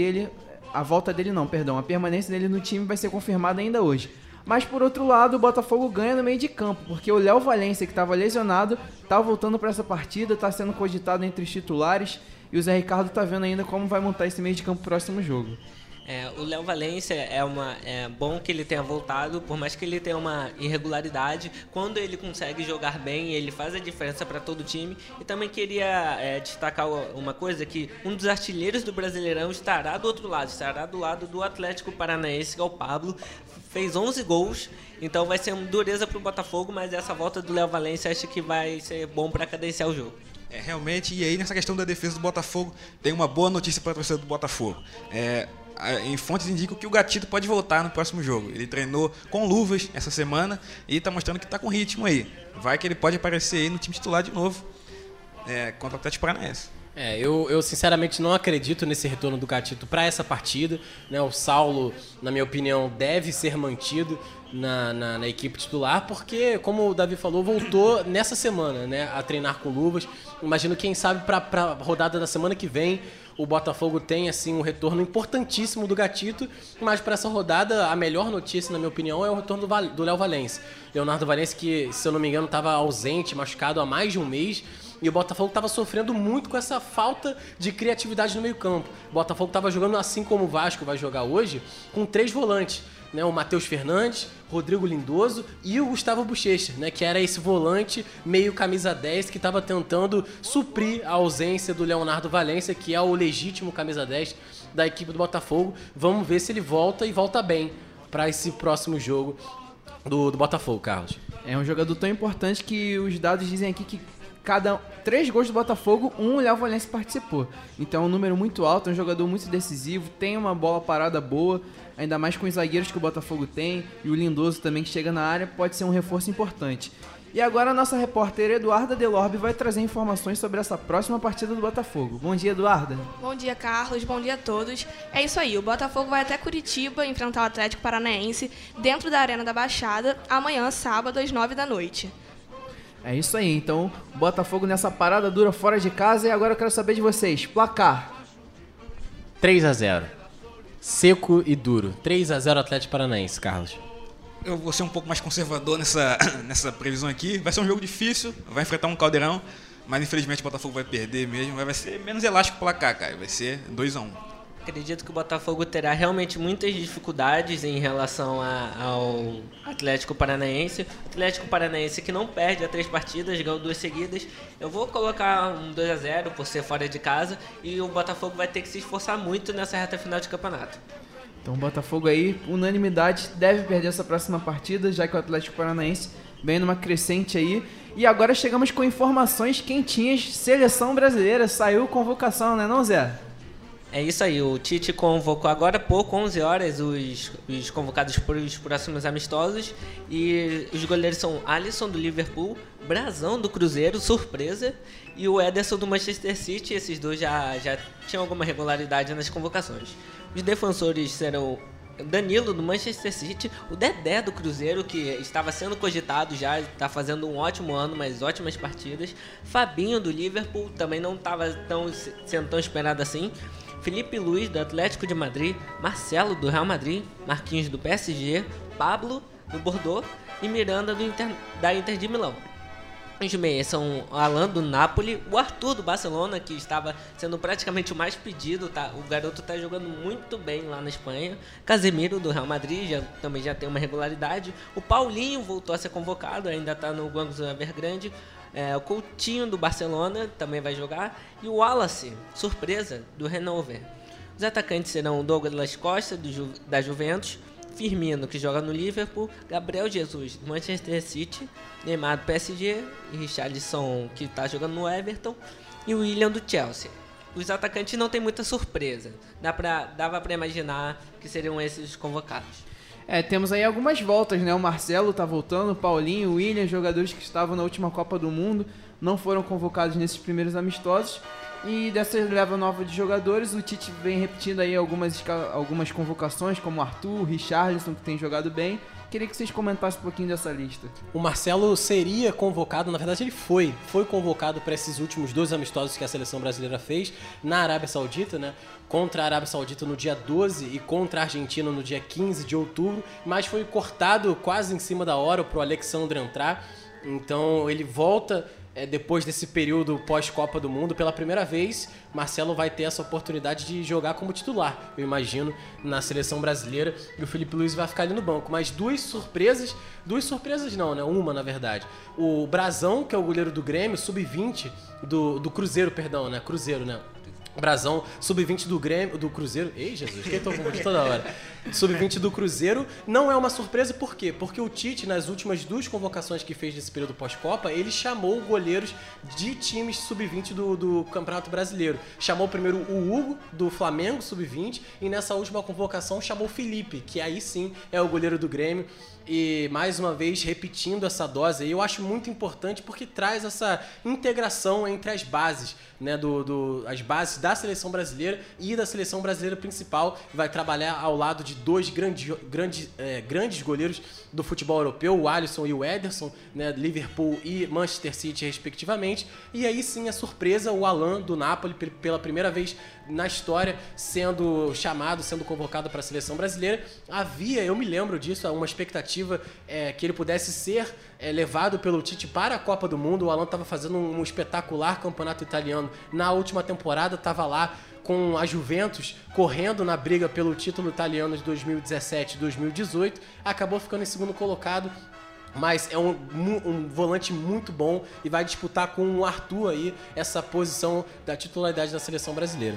permanência dele no time vai ser confirmada ainda hoje. Mas por outro lado, o Botafogo ganha no meio de campo, porque o Léo Valência, que estava lesionado, tá voltando para essa partida, tá sendo cogitado entre os titulares, e o Zé Ricardo tá vendo ainda como vai montar esse meio de campo pro próximo jogo. O Léo Valência é bom que ele tenha voltado, por mais que ele tenha uma irregularidade. Quando ele consegue jogar bem, ele faz a diferença para todo o time. E também queria destacar uma coisa, que um dos artilheiros do Brasileirão estará do outro lado, estará do lado do Atlético Paranaense, que é o Pablo. Fez 11 gols, então vai ser uma dureza pro Botafogo, mas essa volta do Léo Valência acho que vai ser bom para cadenciar o jogo. Realmente, e aí nessa questão da defesa do Botafogo, tem uma boa notícia para a torcida do Botafogo. Em fontes indicam que o Gatito pode voltar no próximo jogo. Ele treinou com luvas essa semana e está mostrando que está com ritmo aí. Vai que ele pode aparecer aí no time titular de novo contra o Atlético Paranaense. Eu sinceramente não acredito nesse retorno do Gatito para essa partida, né? O Saulo, na minha opinião, deve ser mantido na equipe titular, porque, como o Davi falou, voltou nessa semana, né, a treinar com luvas. Imagino, quem sabe, para a rodada da semana que vem, o Botafogo tem assim um retorno importantíssimo do Gatito, mas para essa rodada a melhor notícia, na minha opinião, é o retorno do Léo Valência. Leonardo Valência, que, se eu não me engano, estava ausente, machucado há mais de um mês, e o Botafogo estava sofrendo muito com essa falta de criatividade no meio-campo. O Botafogo estava jogando, assim como o Vasco vai jogar hoje, com 3 volantes, né? O Matheus Fernandes, Rodrigo Lindoso e o Gustavo Bochecha, né? Que era esse volante meio camisa 10 que estava tentando suprir a ausência do Leonardo Valência, que é o legítimo camisa 10 da equipe do Botafogo. Vamos ver se ele volta e volta bem para esse próximo jogo do Botafogo, Carlos. É um jogador tão importante que os dados dizem aqui que cada 3 gols do Botafogo, o Léo Valência participou. Então é um número muito alto, é um jogador muito decisivo, tem uma bola parada boa, ainda mais com os zagueiros que o Botafogo tem, e o Lindoso também, que chega na área, pode ser um reforço importante. E agora a nossa repórter Eduarda Delorbe vai trazer informações sobre essa próxima partida do Botafogo. Bom dia, Eduarda. Bom dia, Carlos. Bom dia a todos. É isso aí, o Botafogo vai até Curitiba enfrentar o Atlético Paranaense dentro da Arena da Baixada, amanhã, sábado, às 9 da noite. É isso aí, então, Botafogo nessa parada dura fora de casa, e agora eu quero saber de vocês. Placar. 3-0. Seco e duro. 3-0 Atlético Paranaense, Carlos. Eu vou ser um pouco mais conservador nessa previsão aqui. Vai ser um jogo difícil, vai enfrentar um caldeirão, mas infelizmente o Botafogo vai perder mesmo. Vai ser menos elástico o placar, cara. Vai ser 2-1. Acredito que o Botafogo terá realmente muitas dificuldades em relação ao Atlético Paranaense. O Atlético Paranaense, que não perde há 3 partidas, ganhou 2 seguidas. Eu vou colocar um 2-0 por ser fora de casa, e o Botafogo vai ter que se esforçar muito nessa reta final de campeonato. Então o Botafogo aí, unanimidade, deve perder essa próxima partida, já que o Atlético Paranaense vem numa crescente aí. E agora chegamos com informações quentinhas. Seleção brasileira, saiu convocação, né não, Zé? É isso aí, o Tite convocou agora há pouco, 11 horas, os convocados para os próximos amistosos. E os goleiros são Alisson, do Liverpool, Brazão, do Cruzeiro, surpresa, e o Ederson, do Manchester City. Esses dois já tinham alguma regularidade nas convocações. Os defensores serão Danilo, do Manchester City, o Dedé, do Cruzeiro, que estava sendo cogitado já, está fazendo um ótimo ano, mas ótimas partidas. Fabinho, do Liverpool, também não estava sendo tão esperado assim. Felipe Luiz, do Atlético de Madrid, Marcelo, do Real Madrid, Marquinhos, do PSG, Pablo, do Bordeaux, e Miranda, da Inter de Milão. Os meias são o Alan, do Napoli, o Arthur, do Barcelona, que estava sendo praticamente o mais pedido, tá? O garoto está jogando muito bem lá na Espanha. Casemiro, do Real Madrid, também já tem uma regularidade. O Paulinho voltou a ser convocado, ainda está no Guangzhou Evergrande. O Coutinho, do Barcelona, também vai jogar. E o Wallace, surpresa, do Hannover. Os atacantes serão o Douglas Costa, da Juventus, Firmino, que joga no Liverpool, Gabriel Jesus, do Manchester City, Neymar, do PSG, e Richarlison, que está jogando no Everton, e o William, do Chelsea. Os atacantes não tem muita surpresa, dava para imaginar que seriam esses convocados. Temos aí algumas voltas, né? O Marcelo tá voltando, o Paulinho, o William, jogadores que estavam na última Copa do Mundo, não foram convocados nesses primeiros amistosos. E dessa leva nova de jogadores, o Tite vem repetindo aí algumas convocações, como Arthur, Richarlison, que tem jogado bem. Queria que vocês comentassem um pouquinho dessa lista. O Marcelo seria convocado, na verdade ele foi convocado para esses últimos 2 amistosos que a seleção brasileira fez na Arábia Saudita, né? Contra a Arábia Saudita no dia 12 e contra a Argentina no dia 15 de outubro, mas foi cortado quase em cima da hora pro Alexandre entrar. Então ele volta depois desse período pós-Copa do Mundo. Pela primeira vez, Marcelo vai ter essa oportunidade de jogar como titular, eu imagino, na seleção brasileira, e o Felipe Luiz vai ficar ali no banco. Mas duas surpresas não, né? Uma, na verdade. O Brazão, que é o goleiro do Grêmio, sub-20, do Cruzeiro, perdão, né? Cruzeiro, né? Brazão, sub-20 do Grêmio, do Cruzeiro. Ei, Jesus, que eu tô confundindo toda hora. Sub-20 do Cruzeiro não é uma surpresa, por quê? Porque o Tite, nas últimas 2 convocações que fez nesse período pós-Copa, ele chamou goleiros de times sub-20 do Campeonato Brasileiro. Chamou primeiro o Hugo, do Flamengo, sub-20, e nessa última convocação chamou o Felipe, que aí sim é o goleiro do Grêmio. E mais uma vez repetindo essa dose aí, eu acho muito importante porque traz essa integração entre as bases, né, as bases da seleção brasileira e da seleção brasileira principal. Vai trabalhar ao lado de 2 grandes goleiros do futebol europeu, o Alisson e o Ederson, né, Liverpool e Manchester City respectivamente. E aí sim a surpresa, o Alan do Napoli, pela primeira vez na história, sendo convocado para a seleção brasileira. Havia, eu me lembro disso, uma expectativa que ele pudesse ser levado pelo Tite para a Copa do Mundo. O Alan estava fazendo um espetacular campeonato italiano na última temporada, estava lá com a Juventus correndo na briga pelo título italiano de 2017 e 2018, acabou ficando em segundo colocado. Mas é um volante muito bom e vai disputar com o Arthur aí essa posição da titularidade da seleção brasileira.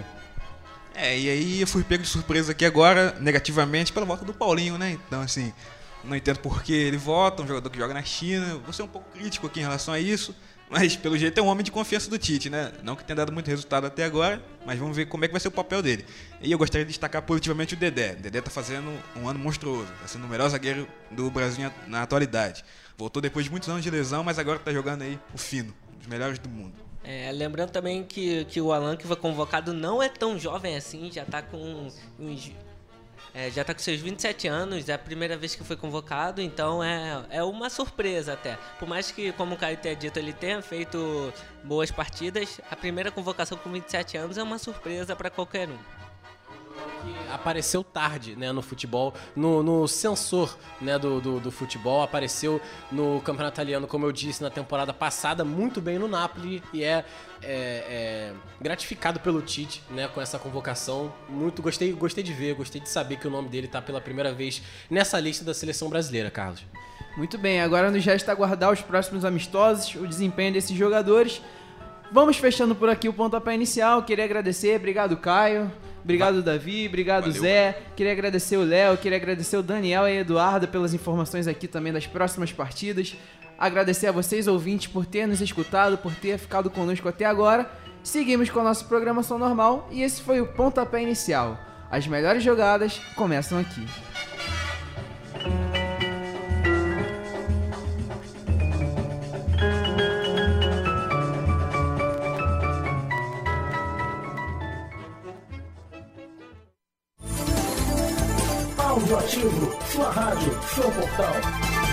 E aí eu fui pego de surpresa aqui agora, negativamente, pela volta do Paulinho, né? Então, assim, não entendo por que ele volta, um jogador que joga na China. Vou ser um pouco crítico aqui em relação a isso, mas pelo jeito é um homem de confiança do Tite, né? Não que tenha dado muito resultado até agora, mas vamos ver como é que vai ser o papel dele. E eu gostaria de destacar positivamente o Dedé. O Dedé tá fazendo um ano monstruoso, tá sendo o melhor zagueiro do Brasil na atualidade. Voltou depois de muitos anos de lesão, mas agora tá jogando aí o fino, um dos melhores do mundo. Lembrando também que o Alan, que foi convocado, não é tão jovem assim, já tá com seus 27 anos, é a primeira vez que foi convocado, então é uma surpresa até. Por mais que, como o Caio tenha dito, ele tenha feito boas partidas, a primeira convocação com 27 anos é uma surpresa para qualquer um. Apareceu tarde, né, no futebol, no sensor, né, do futebol, apareceu no campeonato italiano, como eu disse, na temporada passada, muito bem no Napoli, e é gratificado pelo Tite, né, com essa convocação. Muito gostei de ver, gostei de saber que o nome dele está pela primeira vez nessa lista da seleção brasileira, Carlos. Muito bem, agora nos resta aguardar os próximos amistosos, o desempenho desses jogadores. Vamos fechando por aqui o pontapé inicial. Queria agradecer, obrigado Caio, obrigado Davi, obrigado Valeu. Zé. Queria agradecer o Léo, queria agradecer o Daniel e a Eduarda pelas informações aqui também das próximas partidas. Agradecer a vocês, ouvintes, por ter nos escutado, por ter ficado conosco até agora. Seguimos com a nossa programação normal e esse foi o pontapé inicial. As melhores jogadas começam aqui. Áudio Ativo, sua rádio, seu portal.